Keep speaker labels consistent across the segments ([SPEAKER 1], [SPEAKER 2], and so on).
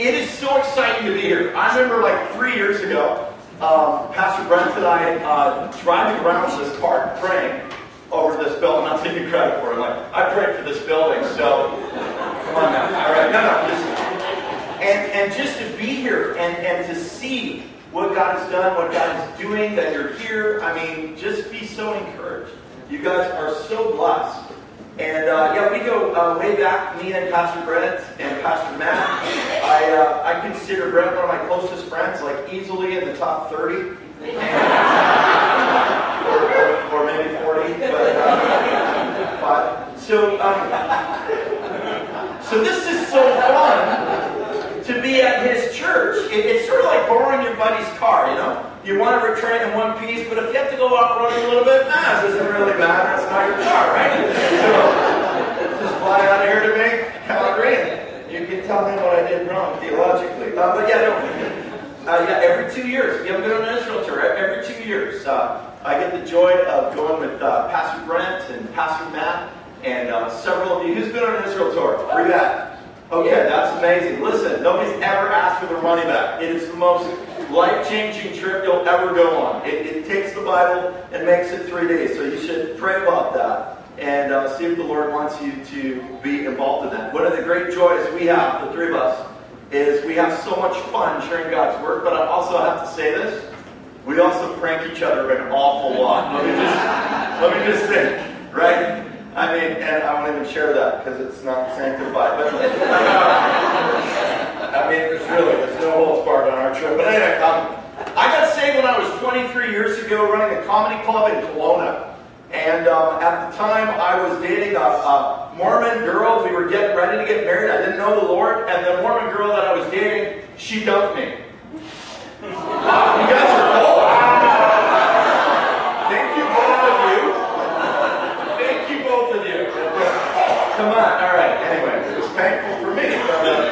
[SPEAKER 1] It is so exciting to be here. I remember like 3 years ago, Pastor Brent and I driving around with this car praying over this building. I'm not taking credit for it. I'm like, I prayed for this building, so come on now. All right, and just to be here and to see what God has done, what God is doing, that you're here. I mean, just be so encouraged. You guys are so blessed. And yeah, we go way back, me and Pastor Brent and Pastor Matt. I consider Brent one of my closest friends, like easily in the top 30. Or maybe 40, but so this is so fun to be at his church. It's sort of like borrowing your buddy's car, you know? You want to return it in one piece, but if you have to go off-roading a little bit, it doesn't really matter. It's not your car, right? So, just fly out of here to me, Calgary, and you can tell me what I did wrong theologically. But yeah, every 2 years. We haven't been on an Israel tour. Every 2 years. I get the joy of going with Pastor Brent and Pastor Matt and several of you. Who's been on an Israel tour? Where you at? Okay, that's amazing. Listen, nobody's ever asked for their money back. It is the most life-changing trip you'll ever go on. It takes the Bible and makes it 3 days, so you should pray about that and see if the Lord wants you to be involved in that. One of the great joys we have, the three of us, is we have so much fun sharing God's Word, but I also have to say this, we also prank each other an awful lot. Let me just say, right? I mean, and I won't even share that because it's not sanctified. But I mean, there's no holds barred on our trip. But anyway, I got saved when I was 23 years ago, running a comedy club in Kelowna. And at the time, I was dating a Mormon girl. We were getting ready to get married. I didn't know the Lord, and the Mormon girl that I was dating, she dumped me. You guys are cool. Thank you, both of you. Thank you, both of you. Come on. All right. Anyway, it was painful for me.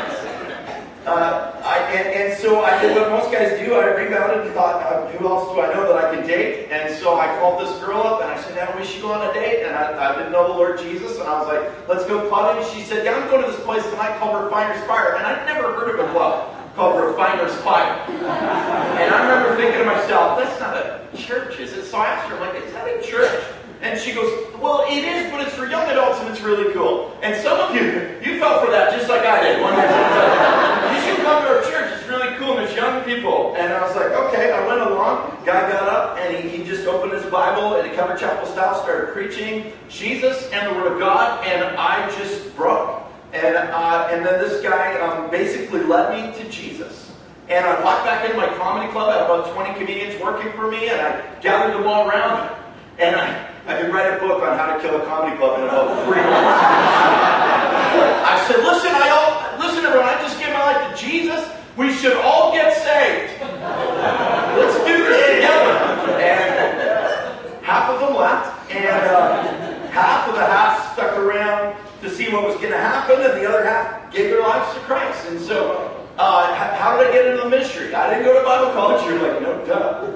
[SPEAKER 1] And so I did what most guys do. I rebounded and thought, who else do I know that I can date? And so I called this girl up and I said, we should go on a date. And I didn't know the Lord Jesus. And I was like, let's go clubbing. She said, yeah, I'm going to this place tonight called Refiner's Fire. And I'd never heard of a club called Refiner's Fire. And I remember thinking to myself, that's not a church, is it? So I asked her, I'm like, is that a church? And she goes, well, it is, but it's for young adults and it's really cool. And some of you fell for that just like I did. You should come to our church. It's really cool and there's young people. And I was like, okay. I went along. Guy got up and he just opened his Bible in a Cover Chapel style, started preaching Jesus and the Word of God, and I just broke. And then this guy basically led me to Jesus. And I walked back into my comedy club. I had about 20 comedians working for me, and I gathered them all around. And I could write a book on how to kill a comedy club in about 3 months. I said, listen everyone, I just gave my life to Jesus. We should all get saved. Let's do this together. And half of them left, and half of the half stuck around to see what was going to happen, and the other half gave their lives to Christ. And so, how did I get into the ministry? I didn't go to Bible college. You're like, no, duh.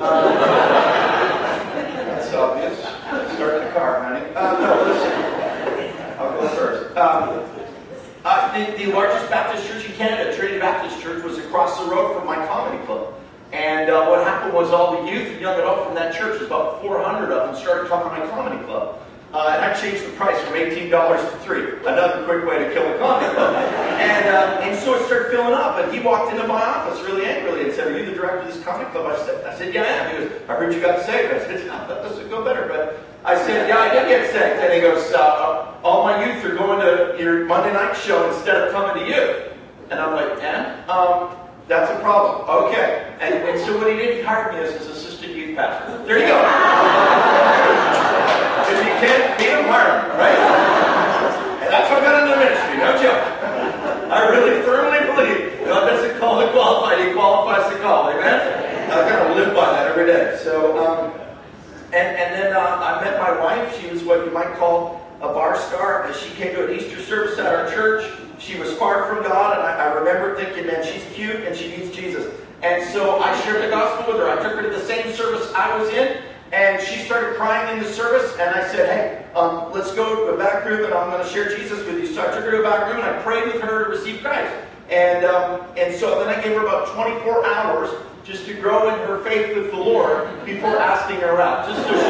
[SPEAKER 1] That's obvious. Start the car, honey. No, listen. I'll go first. The largest Baptist church in Canada, Trinity Baptist Church, was across the road from my comedy club. And what happened was all the youth and young adults from that church, about 400 of them, started coming to my comedy club. And I changed the price from $18 to $3. Another quick way to kill a comedy club. And so it started filling up. And he walked into my office really angrily and said, are you the director of this comedy club? I said, yeah, I am. He goes, I heard you got saved. I said, that doesn't go better. But I said, yeah, I did get saved. And he goes, all my youth are going to your Monday night show instead of coming to you. And I'm like, that's a problem. Okay. And so what he did, he hired me as his assistant youth pastor. There you go. If you can't beat him, hire him, right? And that's how I got into ministry, no joke. I really firmly believe God doesn't call the qualified, He qualifies the call, amen? I kind of live by that every day. So, and then I met my wife. She was what you might call a bar star. She came to an Easter service at our church. She was far from God, and I remember thinking, man, she's cute and she needs Jesus. And so I shared the gospel with her. I took her to the same service I was in. And she started crying in the service, and I said, hey, let's go to a back room, and I'm going to share Jesus with you. So I took her to a back room, and I prayed with her to receive Christ. And so then I gave her about 24 hours just to grow in her faith with the Lord before asking her out. Just so she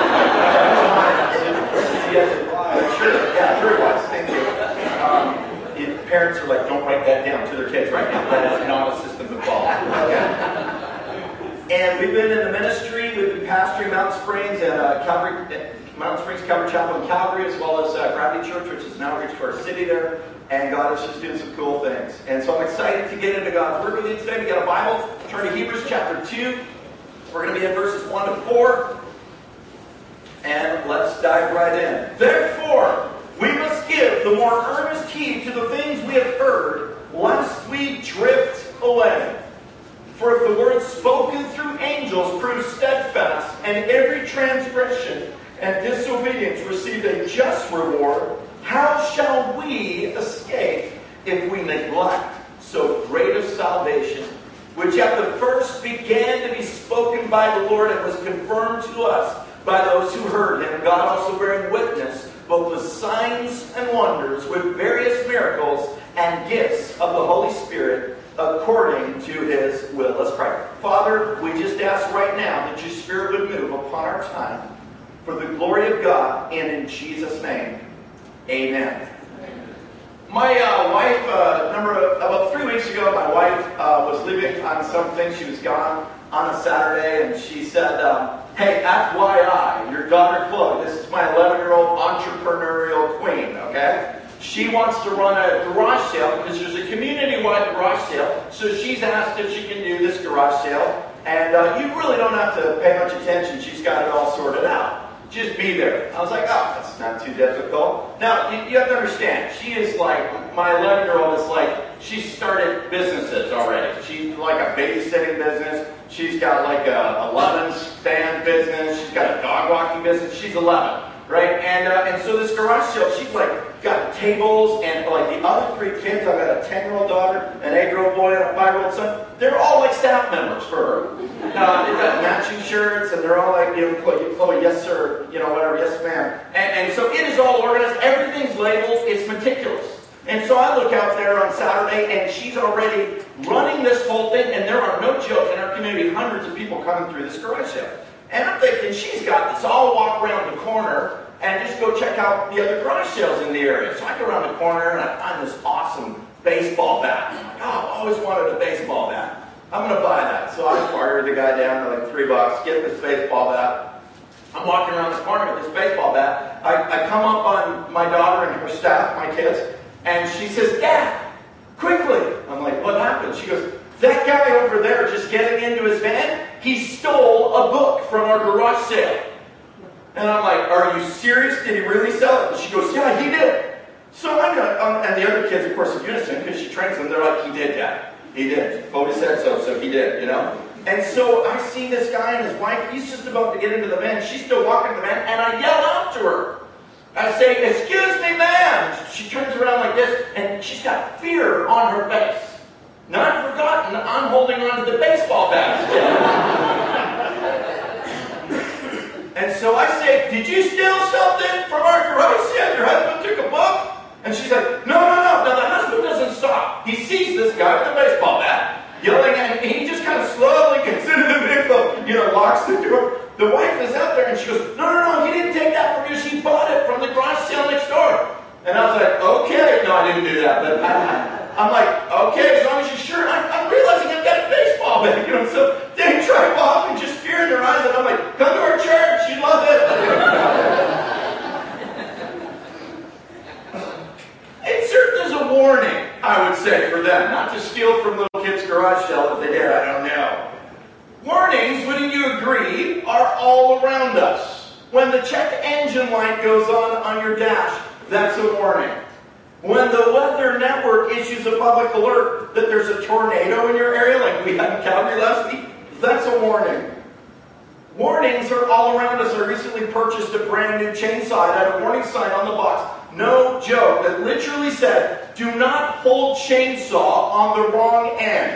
[SPEAKER 1] yeah, very wise. Thank you. Parents are like, don't write that down to their kids right now. That is not a system to follow. Okay? And we've been in the ministry. We've been pastoring Mountain Springs and Mountain Springs Calvary Chapel in Calgary, as well as Gravity Church, which is an outreach to our city there. And God is just doing some cool things. And so I'm excited to get into God's Word with you today. We got a Bible. Turn to Hebrews chapter 2. We're going to be in verses 1 to 4. And let's dive right in. Therefore, we must give the more earnest heed to the things we have heard, lest we drift away. For if the word spoken through angels proved steadfast, and every transgression and disobedience received a just reward, how shall we escape if we neglect so great a salvation, which at the first began to be spoken by the Lord and was confirmed to us by those who heard him, God also bearing witness, both with signs and wonders, with various miracles and gifts of the Holy Spirit, according to his will. Let's pray. Father, we just ask right now that your Spirit would move upon our time for the glory of God, and in Jesus' name, amen. My wife, about 3 weeks ago, my wife was leaving on something. She was gone on a Saturday, and she said, hey, FYI, your daughter Chloe, this is my 11-year-old entrepreneurial queen, okay? She wants to run a garage sale because there's a community-wide garage sale, so she's asked if she can do this garage sale, and you really don't have to pay much attention. She's got it all sorted out. Just be there. I was like, oh, that's not too difficult. Now, you have to understand, she is like, my 11-year-old is like, she started businesses already. She's like a babysitting business. She's got like a lemon stand business. She's got a dog walking business. She's 11, right? And so this garage sale, she's like got tables, and like the other 3 kids, I've got a 10-year-old daughter, an 8-year-old boy, and a 5-year-old son. They're all like staff members for her. They've got matching shirts, and they're all like, Chloe, yes sir, whatever, yes ma'am. And so it is all organized. Everything's labeled. It's meticulous. And so I look out there on Saturday, and she's already running this whole thing, and there are, no joke, in our community, hundreds of people coming through this garage sale. And I'm thinking, she's got this. I'll walk around the corner and just go check out the other garage sales in the area. So I go around the corner, and I find this awesome baseball bat. I'm like, oh, I've always wanted a baseball bat. I'm going to buy that. So I bartered the guy down to like $3, get this baseball bat. I'm walking around the corner with this baseball bat. I come up on my daughter and her staff, my kids, and she says, Dad, quickly. I'm like, what happened? She goes, that guy over there just getting into his van, he stole a book from our garage sale. And I'm like, are you serious? Did he really sell it? And she goes, yeah, he did. So I'm like, and the other kids, of course, in unison, because she trains them, they're like, he did, Dad. He did. Cody said so, so he did, And so I see this guy and his wife, he's just about to get into the van. She's still walking to the van, and I yell out to her. I say, excuse me, ma'am. She turns around like this, and she's got fear on her face. Not forgotten, I'm holding on to the baseball bat still. And so I say, did you steal something from our garage sale? Your husband took a book? And she's like, no. Now the husband doesn't stop. He sees this guy with the baseball bat yelling at him, and he just kind of slowly gets into the vehicle, locks the door. The wife is out there, and she goes, no, he didn't take that from you. She bought it from the garage sale next door. And I was like, okay. No, I didn't do that. But I'm like, okay, as long as you're sure. I'm realizing I've got a baseball bat, So they drive off and just fear in their eyes. And I'm like, come to our church. You love it. It served as a warning, I would say, for them. Not to steal from little kids' garage sale. If they did, I don't know. Warnings, wouldn't you agree, are all around us. When the check engine light goes on your dash, that's a warning. When the Weather Network issues a public alert that there's a tornado in your area, like we had in Calgary last week, that's a warning. Warnings are all around us. I recently purchased a brand new chainsaw. It had a warning sign on the box. No joke. That literally said, do not hold chainsaw on the wrong end.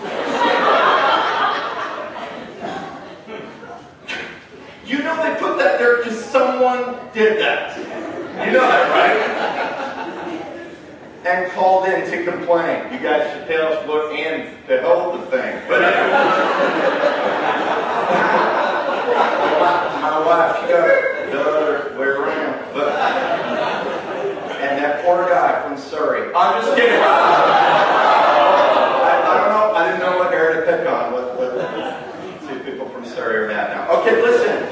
[SPEAKER 1] They put that there because someone did that. You know that, right? and called in to complain. You guys should tell us what and to hold the thing. But anyway. my wife, she got it the other way around. And that poor guy from Surrey. I'm just kidding. I don't know. I didn't know what area to pick on. What two people from Surrey are mad now. Okay, listen.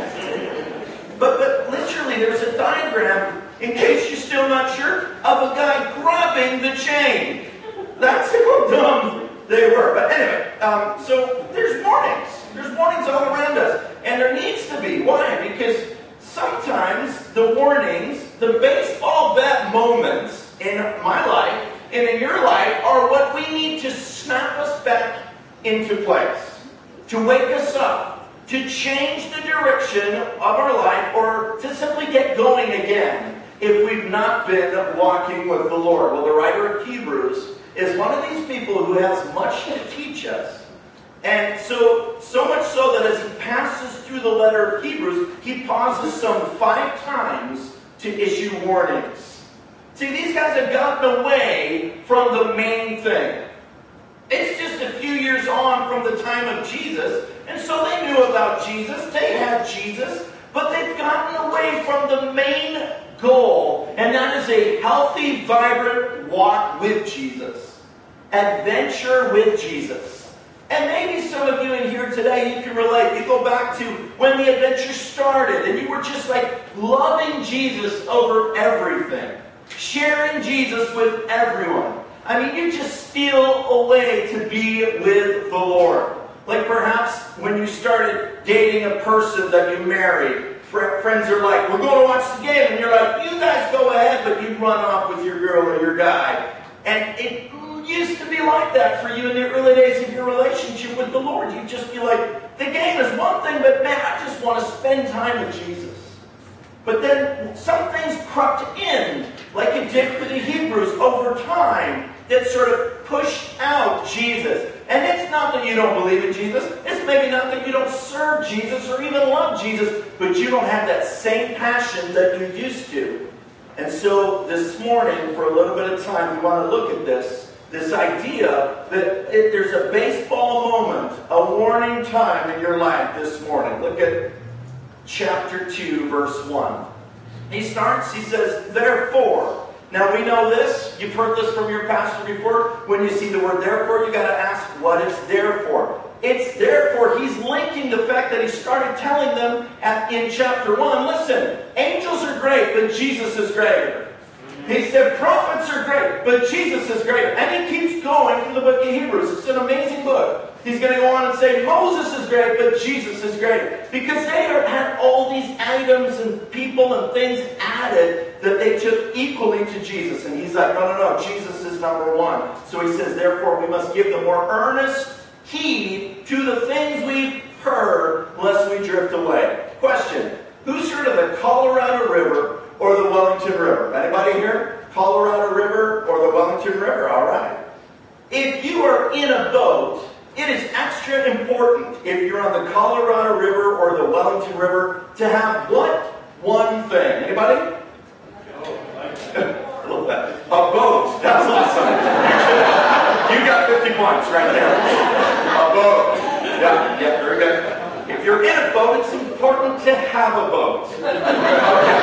[SPEAKER 1] But literally, there's a diagram, in case you're still not sure, of a guy grabbing the chain. That's how dumb they were. But anyway, so there's warnings. There's warnings all around us. And there needs to be. Why? Because sometimes the warnings, the baseball bat moments in my life and in your life are what we need to snap us back into place, to wake us up, to change the direction of our life, or to simply get going again if we've not been walking with the Lord. Well, the writer of Hebrews is one of these people who has much to teach us. And so much so that as he passes through the letter of Hebrews, he pauses some 5 times to issue warnings. See, these guys have gotten away from the main thing. It's just a few years on from the time of Jesus, and so they knew about Jesus, they had Jesus, but they've gotten away from the main goal, and that is a healthy, vibrant walk with Jesus. Adventure with Jesus. And maybe some of you in here today, you can relate. You go back to when the adventure started, and you were just like loving Jesus over everything. Sharing Jesus with everyone. I mean, you just steal away to be with the Lord. Like perhaps when you started dating a person that you married, friends are like, we're going to watch the game. And you're like, you guys go ahead, but you run off with your girl or your guy. And it used to be like that for you in the early days of your relationship with the Lord. You'd just be like, the game is one thing, but man, I just want to spend time with Jesus. But then some things crept in, like it did for the Hebrews over time, that sort of pushed out Jesus. And it's not that you don't believe in Jesus. It's maybe not that you don't serve Jesus or even love Jesus, but you don't have that same passion that you used to. And so this morning, for a little bit of time, we want to look at this idea that there's a baseball moment, a warning time in your life this morning. Look at chapter 2, verse 1. He says, therefore. Now we know this. You've heard this from your pastor before. When you see the word therefore, you got to ask what it's there for. It's therefore, he's linking the fact that he started telling them in chapter 1, listen, angels are great, but Jesus is greater. He said, prophets are great, but Jesus is greater. And he keeps going through the book of Hebrews. It's an amazing book. He's going to go on and say, Moses is great, but Jesus is greater. Because they had all these items and people and things added that they took equally to Jesus. And he's like, no, Jesus is number one. So he says, therefore, we must give the more earnest heed to the things we've heard, lest we drift away. Question, who's heard of the Colorado River or the Wellington River? Anybody here? Colorado River or the Wellington River? All right. If you are in a boat, it is extra important, if you're on the Colorado River or the Wellington River, to have what? One thing. Anybody? I love that. A boat. That's awesome. You got 50 points right there. A boat. Yeah, very good. If you're in a boat, it's important to have a boat. Okay.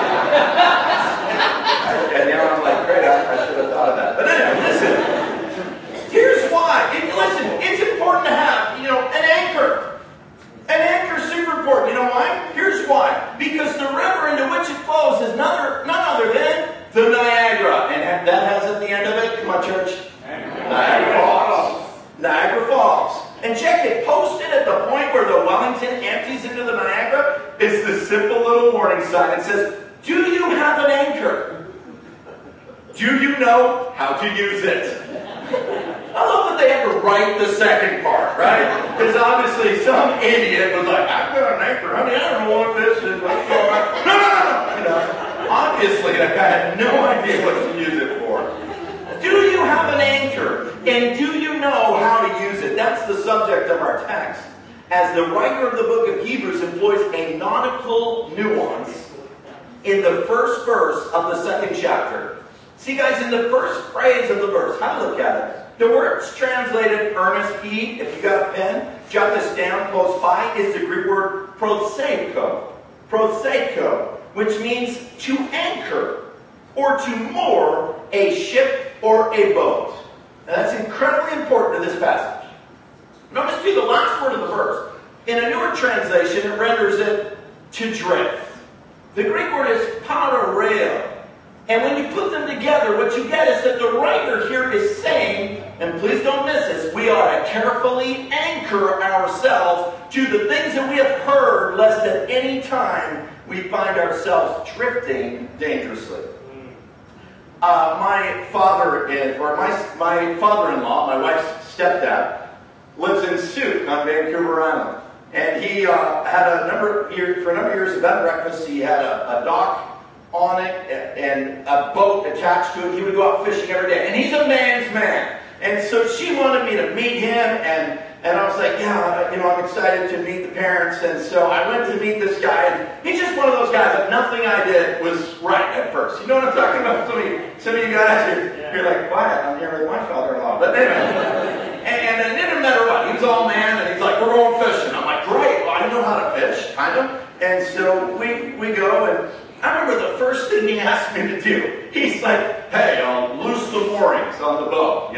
[SPEAKER 1] And now I'm like, great, I should have thought of that. But anyway, listen. Here's why. It's important to have, an anchor. An anchor is super important. You know why? Here's why. Because the river into which it flows is none other than the Niagara. And that has at the end of it, come on church, Niagara Falls. Niagara Falls. And check it, posted at the point where the Wellington empties into the Niagara is the simple little warning sign. It says, do you have an anchor? Do you know how to use it? I love that they had to write the second part, right? Because obviously some idiot was like, I've got an anchor, honey, I don't know what this is. No. Obviously that guy had no idea what to use it for. Do you have an anchor? And do you know how to use it? That's the subject of our text. As the writer of the book of Hebrews employs a nautical nuance in the first verse of the second chapter. See, guys, in the first phrase of the verse, how to look at it, the word's translated earnest heed. If you got a pen, jot this down close by, is the Greek word proseko. Proseko, which means to anchor or to moor a ship or a boat. And that's incredibly important to this passage. Notice too the last word of the verse. In a newer translation, it renders it to drift. The Greek word is parareo. And when you put them together, what you get is that the writer here is saying, and please don't miss this, we ought to carefully anchor ourselves to the things that we have heard, lest at any time we find ourselves drifting dangerously. My father-in-law, my wife's stepdad, lives in Souk on Vancouver Island. And he had for a number of years, of bed and breakfast, he had a dock on it and a boat attached to it. He would go out fishing every day. And he's a man's man. And so she wanted me to meet him, and I was like, yeah, I'm excited to meet the parents. And so I went to meet this guy, and he's just one of those guys that nothing I did was right at first. You know what I'm talking about? Some of you guys, you're like, why? I'm here with my father-in-law. But anyway, and it didn't matter what. He was all man, and he's like, we're going fishing. I'm like, great. Well, I know how to fish, kind of. And so we go, and I remember the first thing he asked me to do. He's like, hey, loose the moorings on the boat,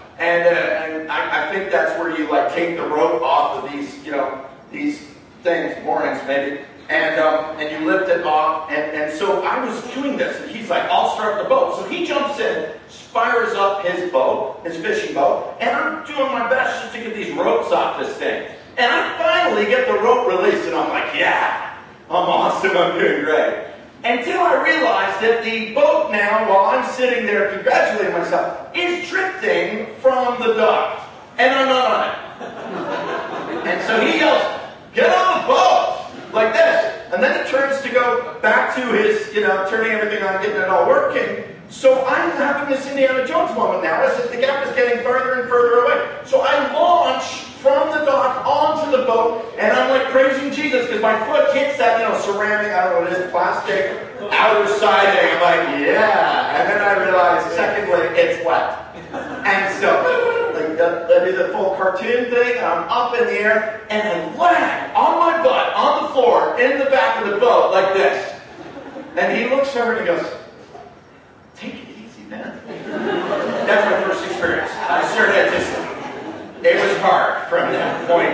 [SPEAKER 1] And I think that's where you like take the rope off of these, these things, moorings maybe, and you lift it off. And so I was doing this, and he's like, I'll start the boat. So he jumps in, fires up his boat, his fishing boat, and I'm doing my best just to get these ropes off this thing. And I finally get the rope released, and I'm like, yeah, I'm awesome, I'm doing great. Until I realized that the boat now, while I'm sitting there congratulating myself, is drifting from the dock. And I'm not on it. And so he yells, get on the boat! Like this. And then he turns to go back to his, turning everything on, getting it all working. So I'm having this Indiana Jones moment now as the gap is getting further and further away. So I launch from the dock onto the boat, and I'm like praising Jesus because my foot hits that, ceramic, I don't know what it is, plastic, outer siding. I'm like, yeah. And then I realize, secondly, it's wet. And so, I do the full cartoon thing, and I'm up in the air, and I land on my butt, on the floor, in the back of the boat, like this. And he looks over and he goes, take it easy, man. That's my first experience. I started it was hard from that point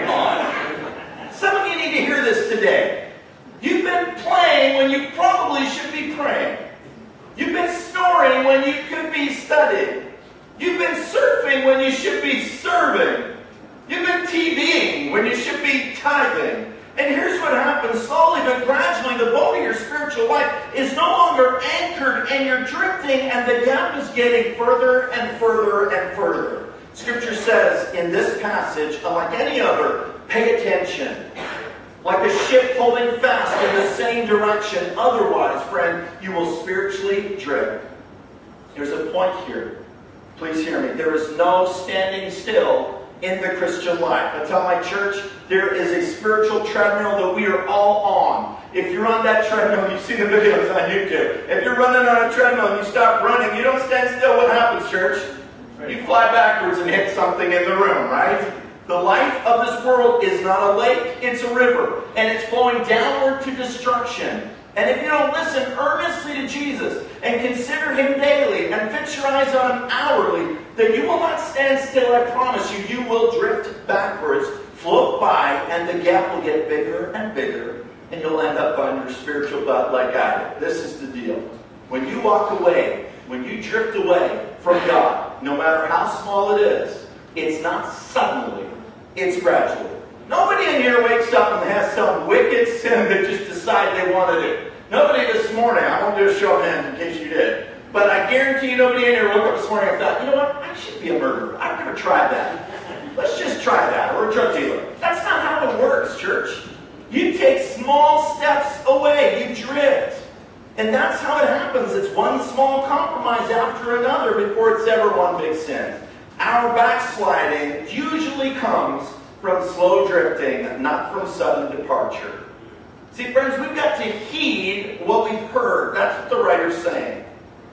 [SPEAKER 1] on. Some of you need to hear this today. You've been playing when you probably should be praying. You've been snoring when you could be studying. You've been surfing when you should be serving. You've been TVing when you should be tithing. And here's what happens slowly but gradually. The boat of your spiritual life is no longer anchored, and you're drifting, and the gap is getting further and further and further. Scripture says in this passage, unlike any other, pay attention. Like a ship holding fast in the same direction. Otherwise, friend, you will spiritually drift. There's a point here. Please hear me. There is no standing still in the Christian life. I tell my church, there is a spiritual treadmill that we are all on. If you're on that treadmill, you've seen the videos on YouTube. If you're running on a treadmill and you stop running, you don't stand still, what happens, church? You fly backwards and hit something in the room, right? The life of this world is not a lake, it's a river. And it's flowing downward to destruction. And if you don't listen earnestly to Jesus and consider Him daily and fix your eyes on Him hourly, then you will not stand still, I promise you. You will drift backwards, float by, and the gap will get bigger and bigger, and you'll end up on your spiritual butt like I did. This is the deal. When you walk away, when you drift away from God, no matter how small it is, it's not suddenly, it's gradually. Nobody in here wakes up and has some wicked sin that just decide they want to do. Nobody this morning, I won't do a show of hands in case you did, but I guarantee you nobody in here woke up this morning and thought, you know what, I should be a murderer. I've never tried that. Let's just try that, or a drug dealer. That's not how it works, church. You take small steps away, you drift. And that's how it happens. It's one small compromise after another before it's ever one big sin. Our backsliding usually comes from slow drifting, not from sudden departure. See, friends, we've got to heed what we've heard. That's what the writer's saying.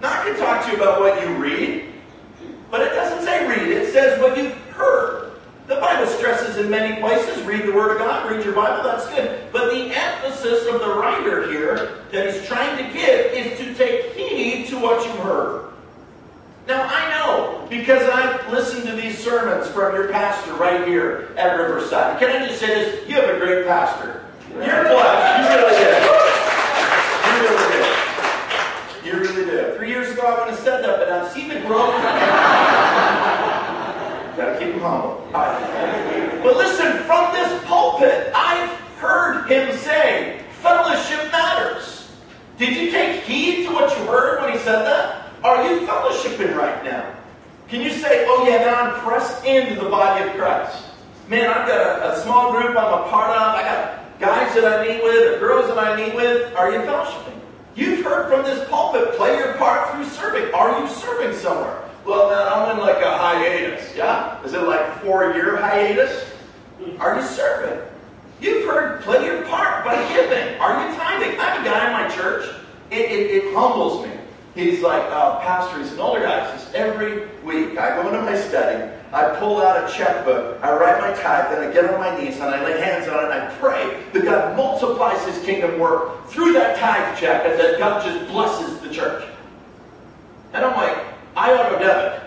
[SPEAKER 1] Now I can talk to you about what you read, but it doesn't say read. It says what you've heard. The Bible stresses in many places, read the Word of God, read your Bible, that's good. But the emphasis of the writer here that he's trying to give is to take heed to what you've heard. Now I know, because I've listened to these sermons from your pastor right here at Riverside. Can I just say this? You have a great pastor. You're blessed. You really did. You really did. You really did. 3 years ago I wouldn't have said that, but I've seen the growth. Gotta keep him humble. But listen, from this pulpit, I've heard him say, fellowship matters. Did you take heed to what you heard when he said that? Are you fellowshipping right now? Can you say, oh yeah, now I'm pressed into the body of Christ? Man, I've got a small group I'm a part of. I got guys that I meet with, or girls that I meet with. Are you fellowshipping? You've heard from this pulpit, play your part through serving. Are you serving somewhere? Well, man, I'm in like a hiatus, yeah? Is it like 4-year hiatus? Are you serving? You've heard play your part by giving. Are you tithing? I have a guy in my church. It humbles me. He's like, pastor, he's an older guy. He says, every week I go into my study, I pull out a checkbook, I write my tithe, then I get on my knees and I lay hands on it and I pray that God multiplies his kingdom work through that tithe check and that God just blesses the church. And I'm like, I auto-debit.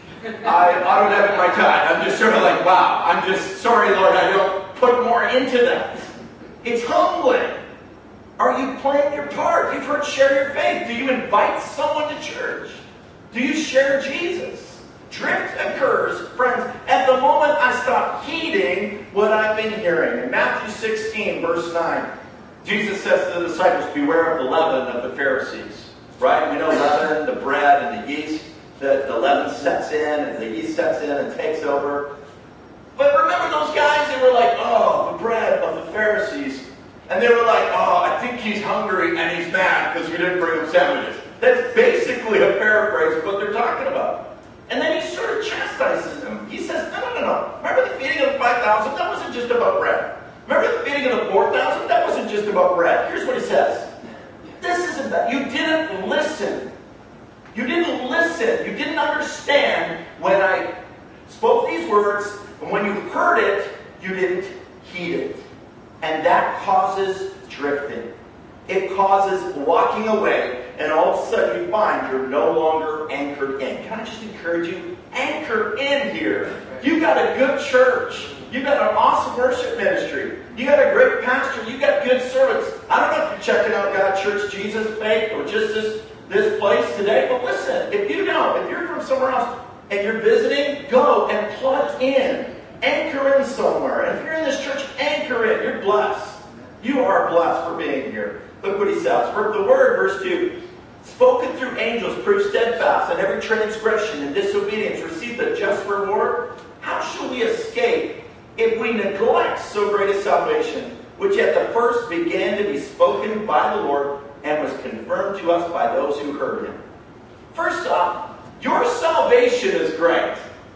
[SPEAKER 1] I auto-debit my tithe. I'm just sort of like, wow, I'm just sorry, Lord, I don't put more into that. It's humbling. Are you playing your part? You've heard share your faith. Do you invite someone to church? Do you share Jesus? Drift occurs, friends, at the moment I stop heeding what I've been hearing. In Matthew 16, verse 9, Jesus says to the disciples, beware of the leaven of the Pharisees. Right? We know leaven, the bread, and the yeast. The leaven sets in, and the yeast sets in and takes over. But remember those guys, they were like, oh, the bread of the Pharisees. And they were like, oh, I think he's hungry and he's mad because we didn't bring him sandwiches. That's basically a paraphrase of what they're talking about. And then he sort of chastises them. He says, no. Remember the feeding of the 5,000? That wasn't just about bread. Remember the feeding of the 4,000? That wasn't just about bread. Here's what he says. This isn't that. You didn't listen. You didn't listen. You didn't understand when I spoke these words. And when you heard it, you didn't heed it. And that causes drifting. It causes walking away. And all of a sudden you find you're no longer anchored in. Can I just encourage you? Anchor in here. You got a good church. You got an awesome worship ministry. You got a great pastor. You got good servants. I don't know if you're checking out God, Church, Jesus, Faith, or just this place today. But listen, if you're from somewhere else and you're visiting, go and plug in. Anchor in somewhere. And if you're in this church, anchor in. You're blessed. You are blessed for being here. Look what he says. For the word, verse 2, spoken through angels, prove steadfast, and every transgression and disobedience receive the just reward. How shall we escape if we neglect so great a salvation, which at the first began to be spoken by the Lord and was confirmed to us by those who heard him? First off, your salvation is great.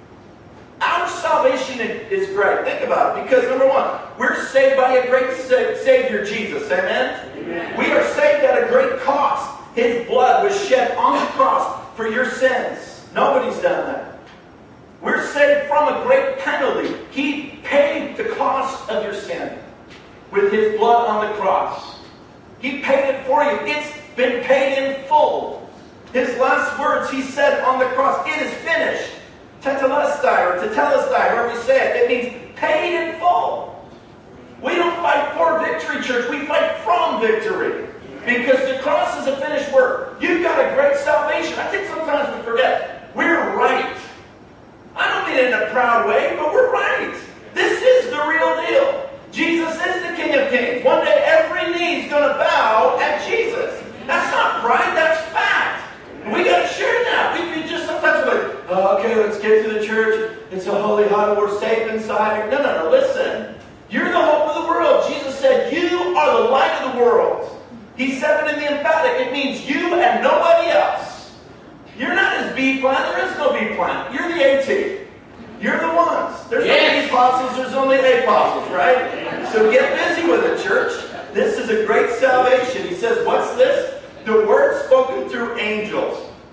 [SPEAKER 1] Our salvation is great. Think about it. Because number one, we're saved by a great Savior, Jesus. Amen? Amen? We are saved at a great cost. His blood was shed on the cross for your sins. Nobody's done that. We're saved from a great penalty. He paid the cost of your sin with his blood on the cross. He paid it for you. It's been paid in full. His last words he said on the cross, it is finished. Tetelestai or tetelestai, however you say it, it means paid in full. We don't fight for victory, church. We fight from victory. Because the cross is a finished work. You've got a great salvation. I think sometimes we forget. We're right. I don't mean it in a proud way, but we're right. This is the real deal. Jesus is the King of Kings. One day every knee is going to bow at Jesus. That's not pride, that's fact. We got to share that. We can just sometimes be like, oh, okay, let's get to the church. It's a holy huddle. We're safe inside. No. Listen. You're the hope of the world. Jesus said, you are the light of the world. He said it in the emphatic. It means you and nobody else. You're not his B plan. There is no B plan. You're the A team. You're the ones. There's no B apostles. There's only A apostles, right? So get busy with it, church. This is a great salvation. He says, what's this? The word spoken through angels.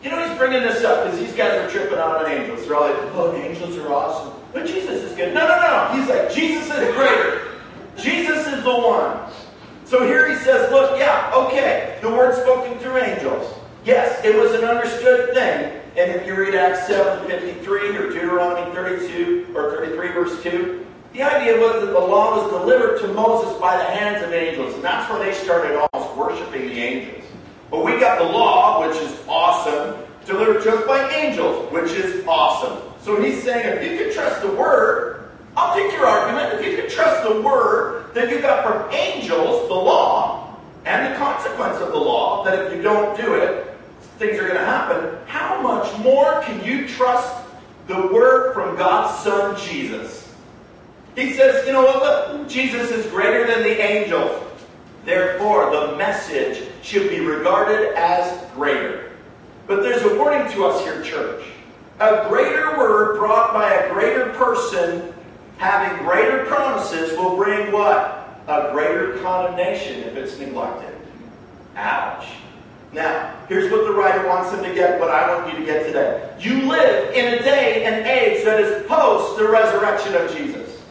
[SPEAKER 1] You know, he's bringing this up because these guys are tripping out on angels. They're all like, oh, angels are awesome. But Jesus is good. No, no, no. He's like, Jesus is greater. Jesus is the one. So here he says, look, yeah, okay, the word spoken through angels. Yes, it was an understood thing. And if you read Acts 7:53 or Deuteronomy 32 or 33 verse 2, the idea was that the law was delivered to Moses by the hands of angels. And that's where they started almost worshiping the angels. But we got the law, which is awesome, delivered just by angels, which is awesome. So he's saying, if you can trust the word, I'll take your argument. If you can trust the word that you got from angels, the law, and the consequence of the law, that if you don't do it, things are going to happen, how much more can you trust the word from God's Son, Jesus? He says, you know what, look, Jesus is greater than the angels. Therefore, the message should be regarded as greater. But there's a warning to us here, church. A greater word brought by a greater person having greater promises will bring what? A greater condemnation if it's neglected. Ouch. Now, here's what the writer wants them to get, what I want you to get today. You live in a day and age that is post the resurrection of Jesus.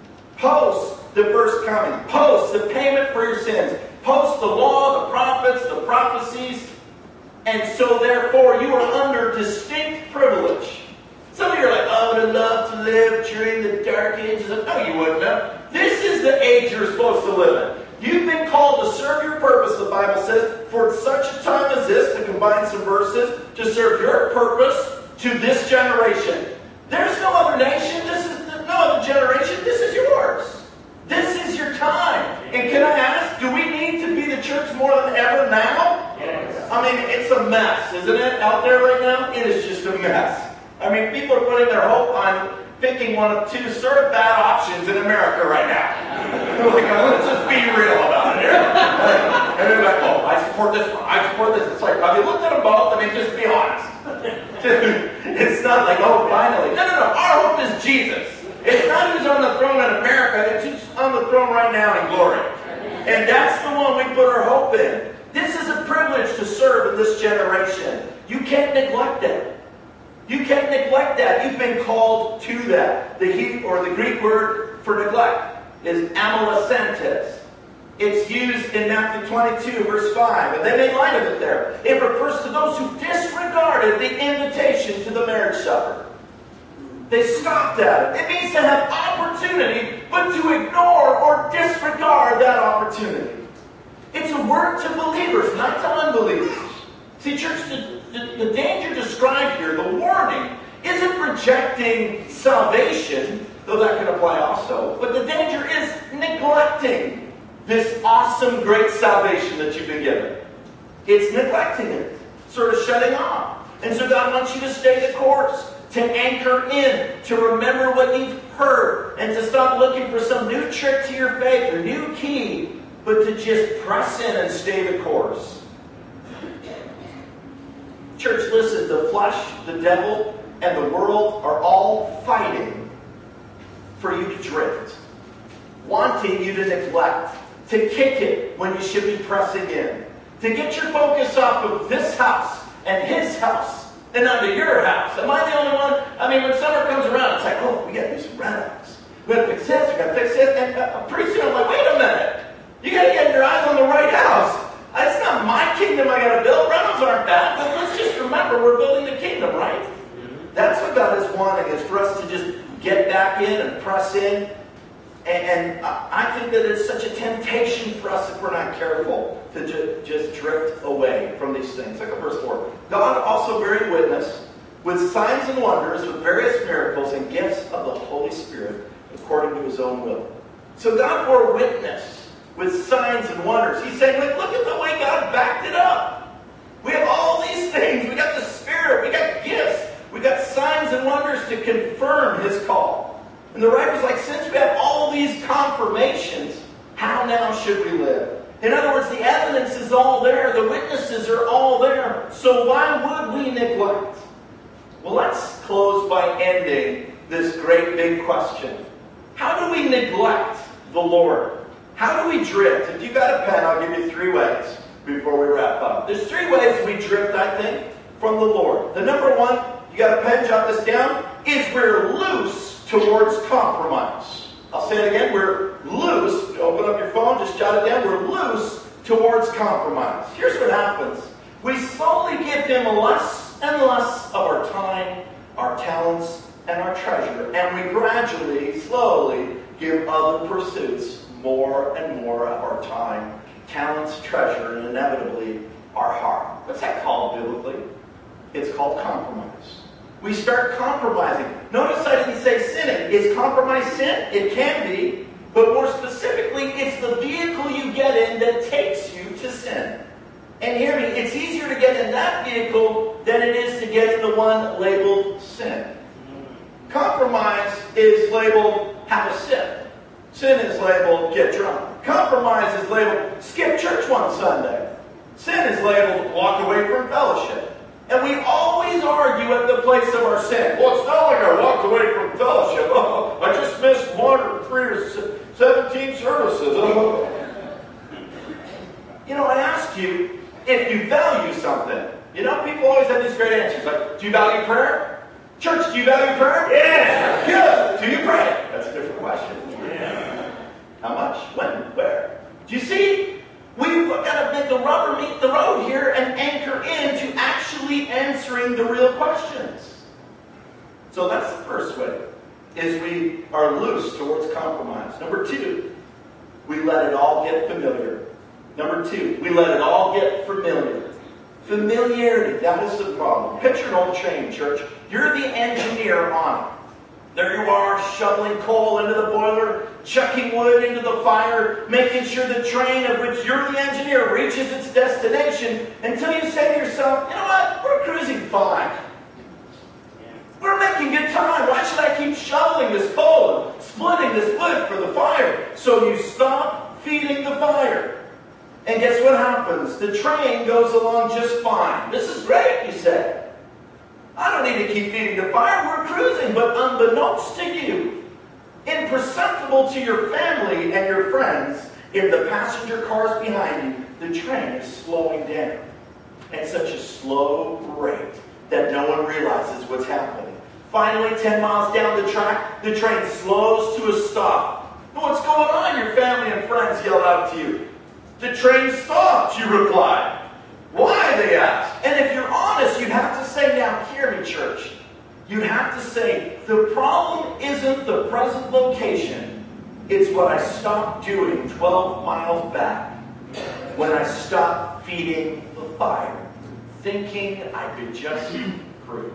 [SPEAKER 1] Post the first coming. Post the payment for your sins. Post the law, the prophets, the prophecies. And so, therefore, you are under distinct privilege. Some of you are like, oh, I would love to live during the dark ages. No, you wouldn't have. This is the age you're supposed to live in. You've been called to serve your purpose, the Bible says, for such a time as this, to combine some verses, to serve your purpose to this generation. There's no other nation. This is no other generation. This is yours. This is your time. And can I ask, do we need to be the church more than ever now? Yes. I mean, it's a mess, isn't it, out there right now? It is just a mess. I mean, people are putting their hope on picking one of two sort of bad options in America right now. They're like, let's just be real about it here. And they're like, oh, I support this one. I support this. It's like, have you looked at them both? I mean, just be honest. It's not like, oh, finally. No, no, no. Our hope is Jesus. It's not who's on the throne in America. It's who's on the throne right now in glory. And that's the one we put our hope in. This is a privilege to serve in this generation. You can't neglect it. You can't neglect that. You've been called to that. The Greek word for neglect is amolasentes. It's used in Matthew 22, verse 5. And they made light of it there. It refers to those who disregarded the invitation to the marriage supper. They scoffed at it. It means to have opportunity, but to ignore or disregard that opportunity. It's a word to believers, not to unbelievers. See, church, the danger described here, the warning, isn't rejecting salvation, though that can apply also. But the danger is neglecting this awesome, great salvation that you've been given. It's neglecting it, sort of shutting off. And so God wants you to stay the course, to anchor in, to remember what you've heard, and to stop looking for some new trick to your faith or new key, but to just press in and stay the course. Church, listen, the flesh, the devil, and the world are all fighting for you to drift, wanting you to neglect, to kick it when you should be pressing in, to get your focus off of this house and his house and onto your house. Am I the only one? I mean, when summer comes around, it's like, oh, we got to do some rentals. We got to fix this, we got to fix this. And pretty soon I'm like, wait a minute. You got to get your eyes on the right house. It's not my kingdom I got to build. Rentals aren't bad. But let's just remember, we're building the kingdom, right? That's what God is wanting, is for us to just get back in and press in. And I think that it's such a temptation for us, if we're not careful, to just drift away from these things. Look at verse 4. God also bearing witness with signs and wonders, with various miracles and gifts of the Holy Spirit, according to his own will. So God bore witness with signs and wonders. He's saying, look at the way God backed it up. We have all these things. We got the Spirit. We got gifts. We got signs and wonders to confirm his call. And the writer's like, since we have all these confirmations, how now should we live? In other words, the evidence is all there. The witnesses are all there. So why would we neglect? Well, let's close by ending this great big question. How do we neglect the Lord? How do we drift? If you've got a pen, I'll give you 3 ways before we wrap up. There's 3 ways we drift, I think. from the Lord. The number one, you got a pen, jot this down, is we're loose towards compromise. I'll say it again, we're loose. Open up your phone, just jot it down. We're loose towards compromise. Here's what happens. We slowly give him less and less of our time, our talents, and our treasure. And we gradually, slowly, give other pursuits more and more of our time, talents, treasure, and inevitably, our heart. What's that called biblically? It's called compromise. We start compromising. Notice I didn't say sinning. Is compromise sin? It can be. But more specifically, it's the vehicle you get in that takes you to sin. And hear me, it's easier to get in that vehicle than it is to get in the one labeled sin. Compromise is labeled have a sip. Sin is labeled get drunk. Compromise is labeled skip church one Sunday. Sin is labeled walk away from fellowship. And we always argue at the place of our sin. Well, it's not like I walked away from fellowship. Oh, I just missed 1 or 3 or 17 services. Oh. You know, I ask you if you value something. You know, people always have these great answers. Like, do you value prayer? Church, do you value prayer? Yeah. Good. Do you pray? That's a different question. Yeah. How much? When? Where? Do you see? We've got to make the rubber meet the road here and anchor into actually answering the real questions. So that's the first way, is we are loose towards compromise. Number 2, we let it all get familiar. Number 2, we let it all get familiar. Familiarity, that is the problem. Picture an old train, church. You're the engineer on it. There you are, shoveling coal into the boiler, chucking wood into the fire, making sure the train of which you're the engineer reaches its destination until you say to yourself, you know what, we're cruising fine. We're making good time. Why should I keep shoveling this coal and splitting this wood for the fire? So you stop feeding the fire. And guess what happens? The train goes along just fine. This is great, you say. I don't need to keep feeding the fire. We're cruising. But unbeknownst to you, imperceptible to your family and your friends, in the passenger cars behind you, the train is slowing down at such a slow rate that no one realizes what's happening. Finally, 10 miles down the track, the train slows to a stop. What's going on? Your family and friends yell out to you. The train stopped, you reply. Why, they ask. And if you're honest, you'd have to say, now hear me, church. You'd have to say, the problem isn't the present location. It's what I stopped doing 12 miles back when I stopped feeding the fire, thinking I could just cruise.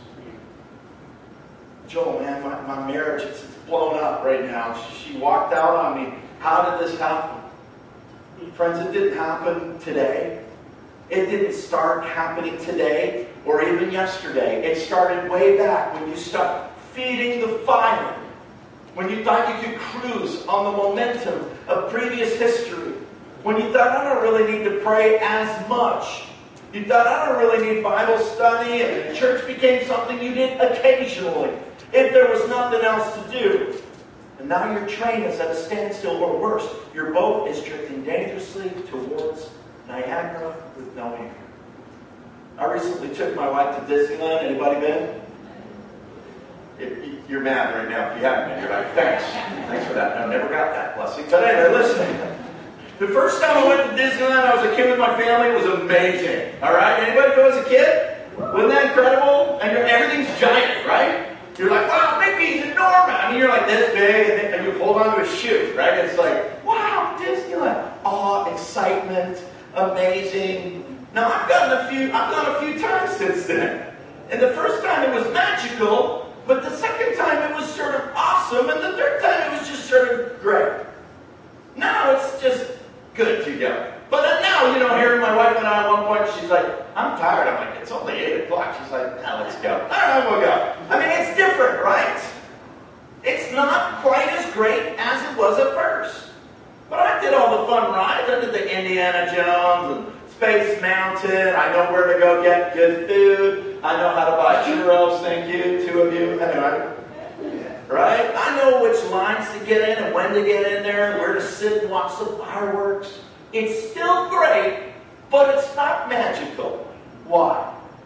[SPEAKER 1] Joel, man, my marriage, it's blown up right now. She walked out on me. How did this happen? Friends, it didn't happen today. It didn't start happening today or even yesterday. It started way back when you stopped feeding the fire. When you thought you could cruise on the momentum of previous history. When you thought, I don't really need to pray as much. You thought, I don't really need Bible study, and church became something you did occasionally if there was nothing else to do. And now your train is at a standstill, or worse, your boat is drifting dangerously towards Niagara with no anchor. I recently took my wife to Disneyland. Anybody been? You're mad right now if you haven't been. You're like, thanks. Thanks for that. I never got that blessing. But anyway, listen. The first time I went to Disneyland, I was a kid with my family. It was amazing. All right? Anybody go as a kid? Wasn't that incredible? And everything's giant, right? You're like, wow, Mickey's enormous. I mean, you're like this big, and you hold on to his shoes, right? It's like, wow, Disneyland. Awe, excitement, amazing. Now, I've gone a few times since then. And the first time it was magical, but the second time it was sort of awesome, and the third time it was just sort of great. Now it's just good to go. But now, hearing my wife and I at one point, she's like, I'm tired. I'm like, it's only 8 o'clock. She's like, now let's go. All right, we'll go. I mean, it's different, right? It's not quite as great as it was at first. But I did all the fun rides. I did the Indiana Jones and Space Mountain. I know where to go get good food. I know how to buy churros. Thank you, 2 of you. Anyway. Right? I know which lines to get in and when to get in there and where to sit and watch the fireworks. It's still great, but it's not magical. Why?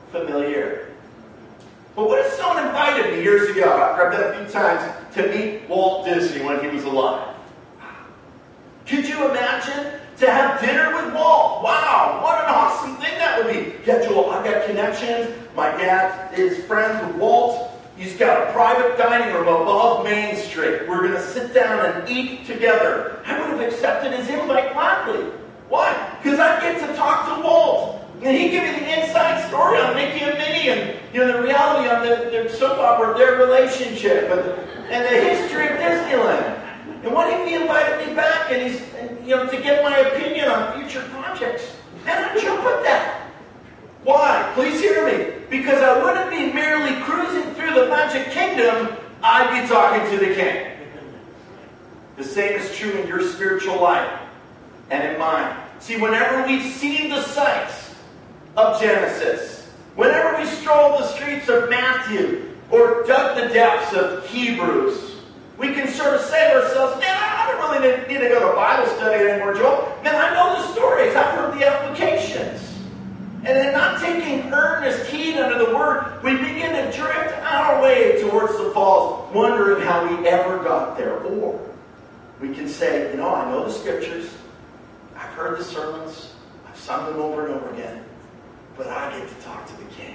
[SPEAKER 1] familiarity. But what if someone invited me years ago, after I've been a few times, to meet Walt Disney when he was alive? Could you imagine to have dinner with Walt? Wow, what an awesome thing that would be. Yeah, Joel, I've got connections. My dad is friends with Walt. He's got a private dining room above Main Street. We're going to sit down and eat together. I would have accepted his invite gladly. Why? Because I get to talk to Walt. And he'd give me the inside story on Mickey and Minnie and the reality on the soap opera of their relationship and the history of Disneyland. And what if he invited me back and to get my opinion on future projects? And I'd jump at that. Why? Please hear me. Because I wouldn't be merely cruising through the Magic Kingdom, I'd be talking to the King. The same is true in your spiritual life and in mine. See, whenever we see the sights of Genesis, whenever we stroll the streets of Matthew or dug the depths of Hebrews, we can sort of say to ourselves, man, I don't really need to go to Bible study anymore, Joel. Man, I know the stories. I've heard the applications. And in not taking earnest heed unto the Word, we begin to drift our way towards the falls, wondering how we ever got there. Or we can say, I know the Scriptures. I've heard the sermons. I've sung them over and over again. But I get to talk to the King.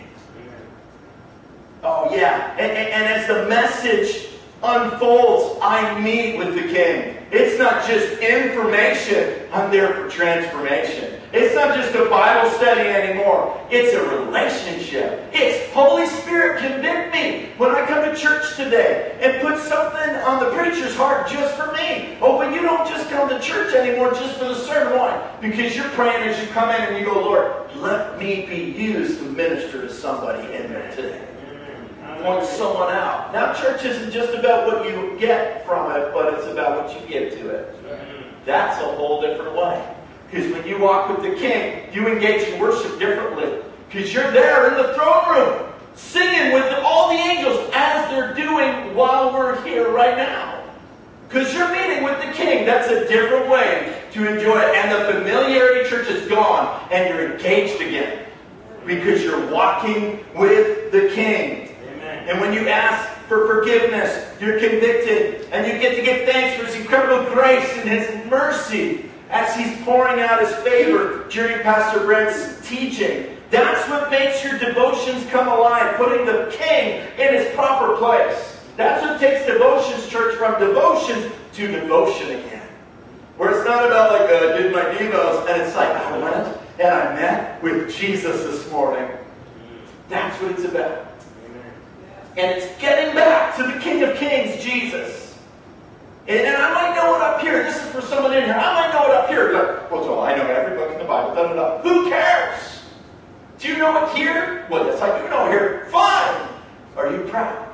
[SPEAKER 1] Oh, yeah. And as the message unfolds, I meet with the King. It's not just information. I'm there for transformation. It's not just a Bible study anymore. It's a relationship. It's Holy Spirit convict me when I come to church today and put something on the preacher's heart just for me. Oh, but you don't just come to church anymore just for the sermon. Why? Because you're praying as you come in and you go, Lord, let me be used to minister to somebody in there today. Point someone out. Now, church isn't just about what you get from it, but it's about what you give to it. That's a whole different way. Because when you walk with the King, you engage in worship differently. Because you're there in the throne room, singing with all the angels as they're doing while we're here right now. Because you're meeting with the King. That's a different way to enjoy it. And the familiarity, church, is gone, and you're engaged again. Because you're walking with the King. Amen. And when you ask for forgiveness, you're convicted, and you get to give thanks for His incredible grace and His mercy as He's pouring out His favor during Pastor Brent's teaching. That's what makes your devotions come alive, putting the King in His proper place. That's what takes devotions, church, from devotions to devotion again. Where it's not about like, I did my devos, and it's like, I went and I met with Jesus this morning. That's what it's about. And it's getting back to the King of Kings, Jesus. And I might know it up here. This is for someone in here. I might know it up here. But, well, Joel, I know every book in the Bible. Da, da, da. Who cares? Do you know it here? Well, yes, I do know here. Fine. Are you proud?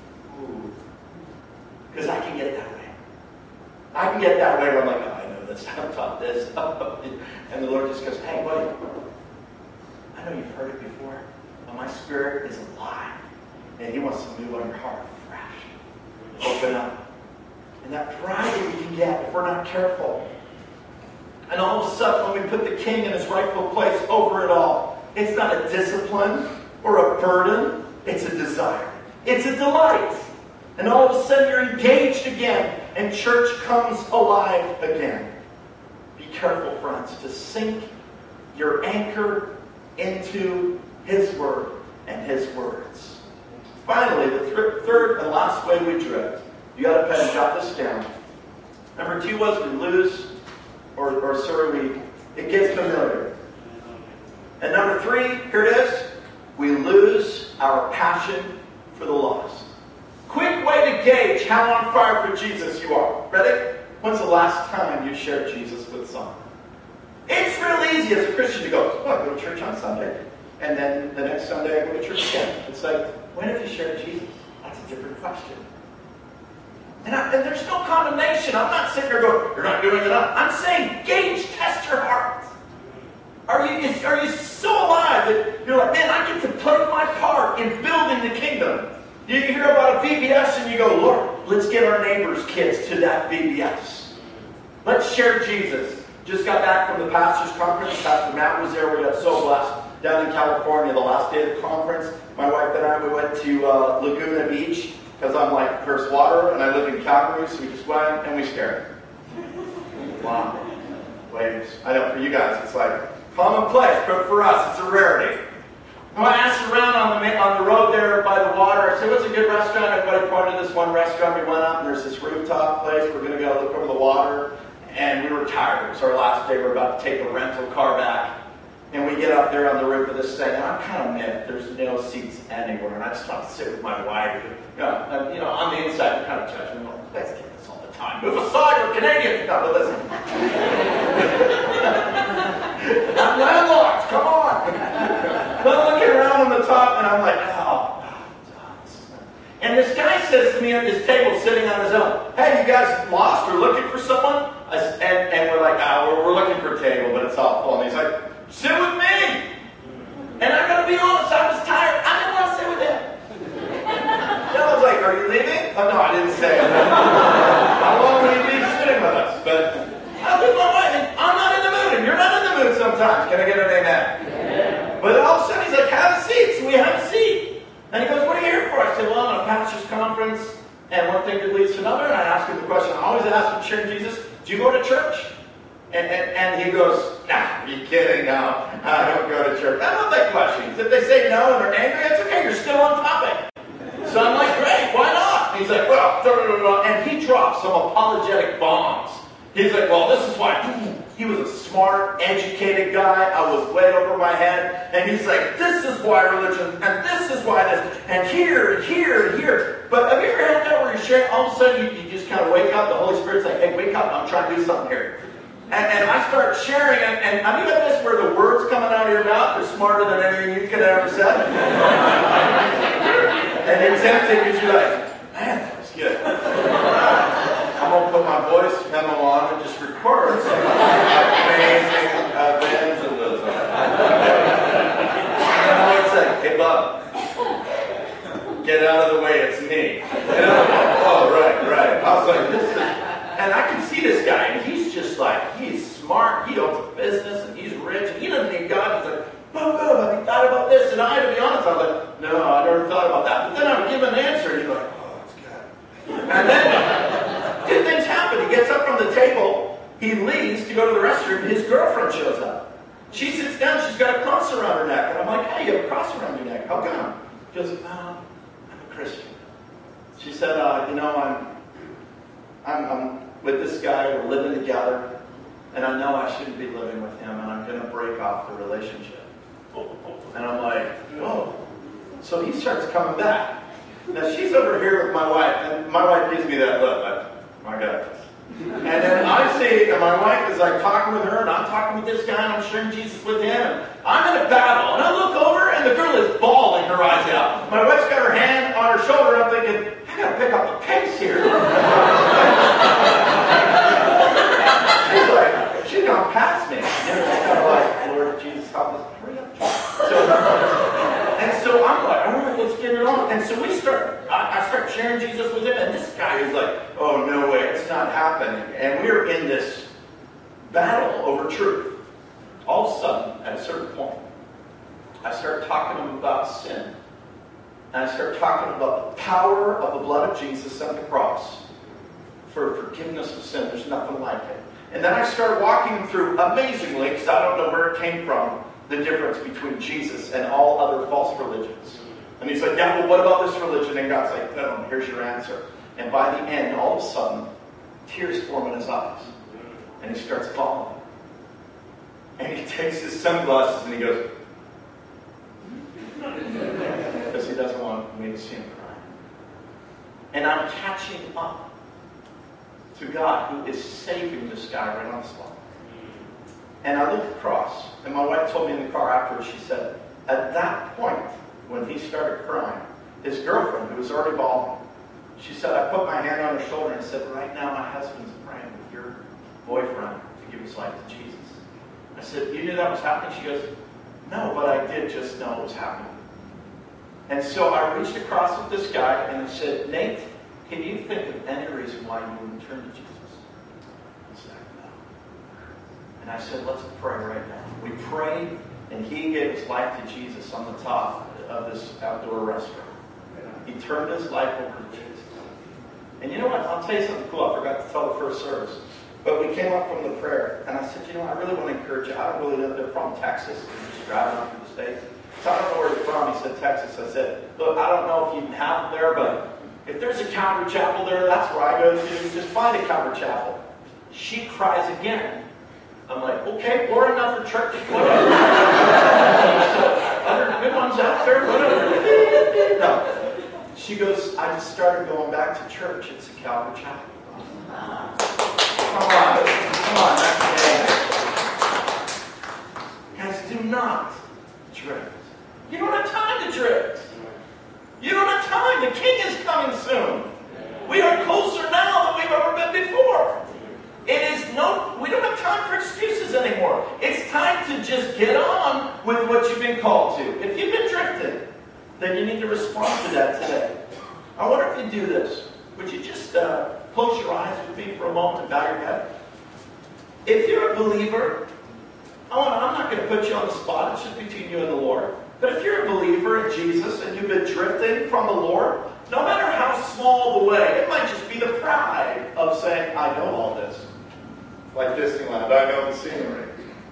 [SPEAKER 1] Because I can get that way. I can get that way where I'm like, oh, I know this. I've taught this. And the Lord just goes, hey, buddy, I know you've heard it before, but my spirit is alive. And He wants to move on your heart fresh. Open up. And that pride that we can get if we're not careful. And all of a sudden, when we put the King in His rightful place over it all, it's not a discipline or a burden. It's a desire. It's a delight. And all of a sudden, you're engaged again. And church comes alive again. Be careful, friends, to sink your anchor into His Word and His words. Finally, the third and last way we drift. You got a pen, jot this down. Number 2 was we lose, it gets familiar. And number 3, here it is, we lose our passion for the lost. Quick way to gauge how on fire for Jesus you are. Ready? When's the last time you shared Jesus with someone? It's real easy as a Christian to go, oh, I go to church on Sunday. And then the next Sunday I go to church again. It's like, when have you shared Jesus? That's a different question. And there's no condemnation. I'm not sitting there going, you're not doing enough. I'm saying, gauge, test your heart. Are you so alive that you're like, man, I get to play my part in building the kingdom? You hear about a VBS and you go, Lord, let's get our neighbors' kids to that VBS. Let's share Jesus. Just got back from the pastor's conference. Pastor Matt was there. We got so blessed. down in California, the last day of the conference, my wife and I, we went to Laguna Beach, because I'm like first water, and I live in Calgary, so we just went and we stared. Wow. Waves. I know for you guys, it's like commonplace, but for us, it's a rarity. When I asked around on the road there by the water, I said, what's a good restaurant? Everybody pointed to this one restaurant. We went up, and there's this rooftop place. We're going to go look over the water. And we were tired. It was our last day. We were about to take the rental car back. And we get up there on the roof of this thing. And I'm kind of miffed. There's no seats anywhere. And I just want to sit with my wife. And, on the inside, I'm kind of judging. I'm like, you guys get this all the time. Move aside, we're Canadians. No, but listen. I'm landlocked. Come on. I'm looking around on the top, and I'm like, oh, this is not. And this guy says to me at this table, sitting on his own, hey, you guys lost or looking for someone? And we're like, we're looking for a table, but it's all full. And he's like, sit with me. And I got to be honest, I was tired. I didn't want to sit with him. And I was like, are you leaving? Oh, no, I didn't say it. How long will you be sitting with us? But I was with my wife, and I'm not in the mood, and you're not in the mood sometimes. Can I get an amen? But all of a sudden, he's like, have a seat. So we have a seat. And he goes, what are you here for? I said, well, I'm at a pastor's conference, and one thing could lead to another. And I asked him the question I always ask him, sharing Jesus, do you go to church? And he goes, nah, are you kidding? No, I don't go to church. I love that question. If they say no and they're angry, it's okay. You're still on topic. So I'm like, great, why not? And he's like, well, and he drops some apologetic bombs. He's like, well, this is why. He was a smart, educated guy. I was way over my head. And he's like, this is why religion, and this is why this, and here, and here, and here. But have you ever had that where you're sharing, all of a sudden you just kind of wake up, the Holy Spirit's like, hey, wake up, I'm trying to do something here. And I start sharing, and have you got this where the words coming out of your mouth are smarter than anything you could have ever said? And it's tempting because you're like, man, that was good. I'm going to put my voice memo on and just record some amazing evangelism. And I would say, hey, Bob, get out of the way, it's me. And I'm like, oh, right. I was like, this is... And I can see this guy, and he's just like, he's smart, he owns a business, and he's rich, and he doesn't need God. He's like, oh, have you thought about this? And I, to be honest, I was like, no, I never thought about that. But then I would give an answer, and he's like, oh, that's good. And then, two things happen. He gets up from the table, he leaves to go to the restroom, his girlfriend shows up. She sits down, she's got a cross around her neck. And I'm like, hey, you have a cross around your neck. How come? She goes, I'm a Christian. She said, I'm with this guy, we're living together, and I know I shouldn't be living with him, and I'm going to break off the relationship. And I'm like, whoa. So he starts coming back. Now she's over here with my wife, and my wife gives me that look, like, I got this. And then I see, and my wife is like talking with her, and I'm talking with this guy, and I'm sharing Jesus with him, and I'm in a battle, and I look over, and the girl is bawling her eyes out. My wife's got her hand on her shoulder, I'm thinking, I gotta pick up the pace here. She's like, she's gone past me. And it's kind of like, Lord Jesus, help us, hurry up. And so I'm like, all right, let's get it on. And so I start sharing Jesus with him, and this guy is like, oh, no way, it's not happening. And we're in this battle over truth. All of a sudden, at a certain point, I start talking to him about sin. And I start talking about the power of the blood of Jesus on the cross for forgiveness of sin. There's nothing like it. And then I start walking through, amazingly, because I don't know where it came from, the difference between Jesus and all other false religions. And he's like, yeah, well, what about this religion? And God's like, no, here's your answer. And by the end, all of a sudden, tears form in his eyes. And he starts bawling. And he takes his sunglasses and he goes, because he doesn't want me to see him cry. And I'm catching up to God who is saving this guy right on the spot. And I look across, and my wife told me in the car afterwards, she said, at that point, when he started crying, his girlfriend, who was already bawling, she said, I put my hand on her shoulder and said, right now my husband's praying with your boyfriend to give his life to Jesus. I said, you knew that was happening? She goes, no, but I did just know it was happening. And so I reached across with this guy and I said, Nate, can you think of any reason why you wouldn't turn to Jesus? He said, no. And I said, let's pray right now. We prayed, And he gave his life to Jesus on the top of this outdoor restaurant. He turned his life over to Jesus. And you know what? I'll tell you something cool. I forgot to tell the first service. But we came up from the prayer, and I said, you know, I really want to encourage you. I don't really know they're from Texas. They're just driving up through the States. So I don't know where you're from. He said, Texas. I said, look, I don't know if you have them there, but if there's a Calvary Chapel there, that's where I go to. Just find a Calvary Chapel. She cries again. I'm like, okay, or another church, whatever. Other good ones out there, whatever. No. She goes, I just started going back to church. It's a Calvary Chapel. Come on, that's it. Guys, do not drift. You don't have time to drift. You don't have time. The King is coming soon. We are closer now than we've ever been before. We don't have time for excuses anymore. It's time to just get on with what you've been called to. If you've been drifting, then you need to respond to that today. I wonder if you do this. Would you just close your eyes with me for a moment and bow your head? If you're a believer, I'm not going to put you on the spot. It's just between you and the Lord. But if you're a believer in Jesus and you've been drifting from the Lord, no matter how small the way, it might just be the pride of saying, I know all this. Like Disneyland, I know the scenery.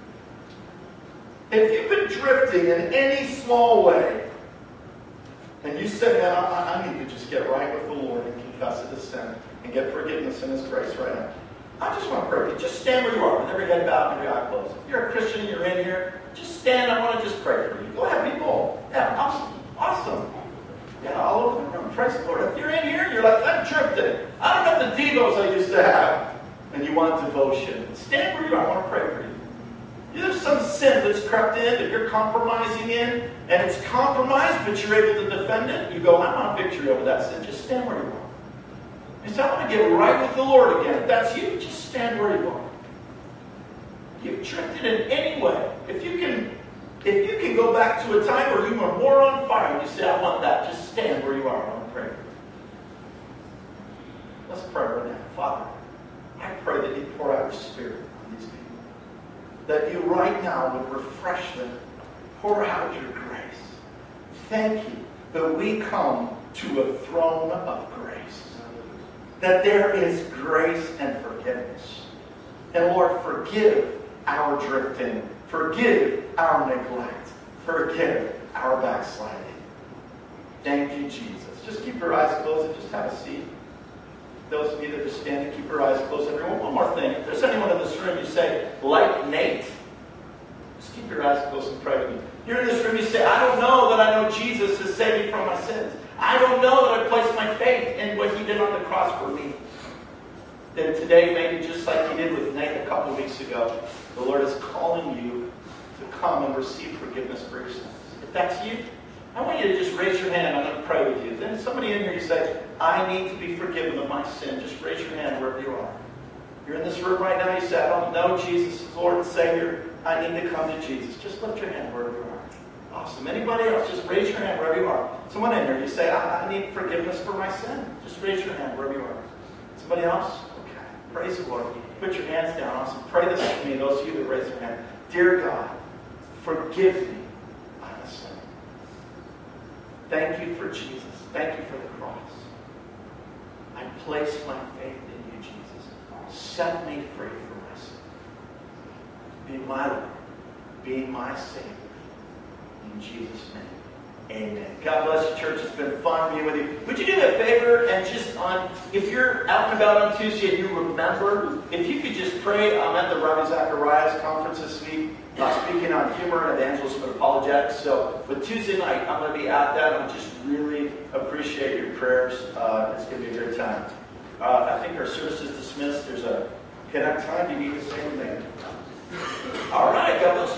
[SPEAKER 1] If you've been drifting in any small way, and you say, man, I need to just get right with the Lord and confess it as sin and get forgiveness in His grace right now. I just want to pray for you. Just stand where you are with every head bowed and every eye closed. If you're a Christian and you're in here, just stand. I want to just pray for you. Go ahead, be bold. Yeah, awesome. Yeah, all over the room. Praise the Lord. If you're in here, you're like, I'm drifting. I don't have the devos I used to have. And you want devotion. Stand where you are. I want to pray for you. There's some sin that's crept in that you're compromising in, and it's compromised, but you're able to defend it. You go, I want victory over that sin. Just stand where you are. You say, I want to get right with the Lord again. If that's you, just stand where you are. You've drifted in any way. If you can go back to a time where you were more on fire, and you say, I want that. Just stand where you are. I want to pray for you. Let's pray right now. Father, I pray that you pour out your Spirit on these people. That you right now would refresh them. Pour out your grace. Thank you that we come to a throne of grace. That there is grace and forgiveness. And Lord, forgive our drifting. Forgive our neglect. Forgive our backsliding. Thank you, Jesus. Just keep your eyes closed and just have a seat. Those of you that are standing, keep your eyes closed. Everyone, one more thing. If there's anyone in this room, you say, like Nate, just keep your eyes closed and pray with me. You're in this room, you say, I don't know that I know Jesus has saved me from my sins. I don't know that I placed my faith in what He did on the cross for me. Then today, maybe just like He did with Nate a couple weeks ago, the Lord is calling you to come and receive forgiveness for your sins. If that's you, I want you to just raise your hand. I'm going to pray with you. Then somebody in here, you say, I need to be forgiven of my sin. Just raise your hand wherever you are. You're in this room right now. You say, I don't know Jesus as Lord and Savior. I need to come to Jesus. Just lift your hand wherever you are. Awesome. Anybody else? Just raise your hand wherever you are. Someone in here, you say, I need forgiveness for my sin. Just raise your hand wherever you are. Somebody else? Okay. Praise the Lord. Put your hands down. Awesome. Pray this with me, those of you that raise your hand. Dear God, forgive me. I'm a sinner. Thank you for Jesus. Thank you for the cross. I place my faith in you, Jesus. Set me free from my sin. Be my Lord. Be my Savior. In Jesus' name. Amen. God bless you, church. It's been fun being with you. Would you do me a favor and just if you're out and about on Tuesday and you remember, if you could just pray. I'm at the Ravi Zacharias conference this week, speaking on humor and evangelism and apologetics. So, but Tuesday night, I'm going to be at that. I just really appreciate your prayers. It's going to be a great time. I think our service is dismissed. There's a connect time. Do you need to say anything? All right. God bless you.